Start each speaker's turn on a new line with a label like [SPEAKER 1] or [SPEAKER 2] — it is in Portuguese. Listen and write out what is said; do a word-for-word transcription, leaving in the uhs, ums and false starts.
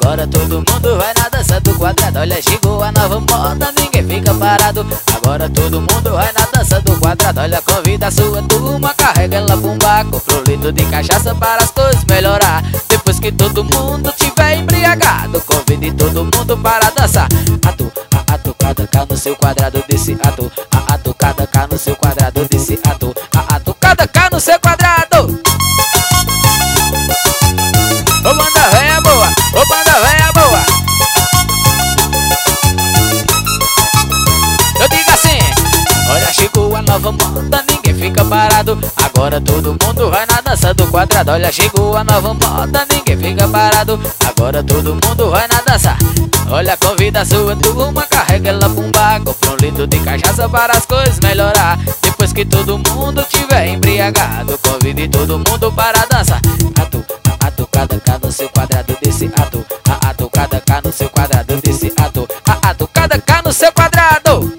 [SPEAKER 1] Agora todo mundo vai na dança do quadrado. Olha, chegou a nova moda, ninguém fica parado. Agora todo mundo vai na dança do quadrado. Olha, convida a sua turma, carrega ela pra um bar. Compra um litro de cachaça para as coisas melhorar. Depois que todo mundo tiver embriagado, convide todo mundo para dançar. Atu, a atucada cá no seu quadrado desse atu. A atucada cá no seu quadrado desse atu. A atucada cá no seu quadrado. Ô banda véia boa, ô banda véia boa. Eu digo assim: olha, chegou a nova moda, ninguém fica parado. Agora todo mundo vai na dança do quadrado. Olha, chegou a nova moda, ninguém fica parado. Agora todo mundo vai na dança. Olha, convida a sua turma, carrega ela pra um bar. Compra um litro de cachaça para as coisas melhorar. Depois que todo mundo tiver embriagado, convide todo mundo para dançar. Atu, a atucada cá no seu quadrado desse atu. A atucada cá no seu quadrado desse atu. A atucada cá no seu quadrado.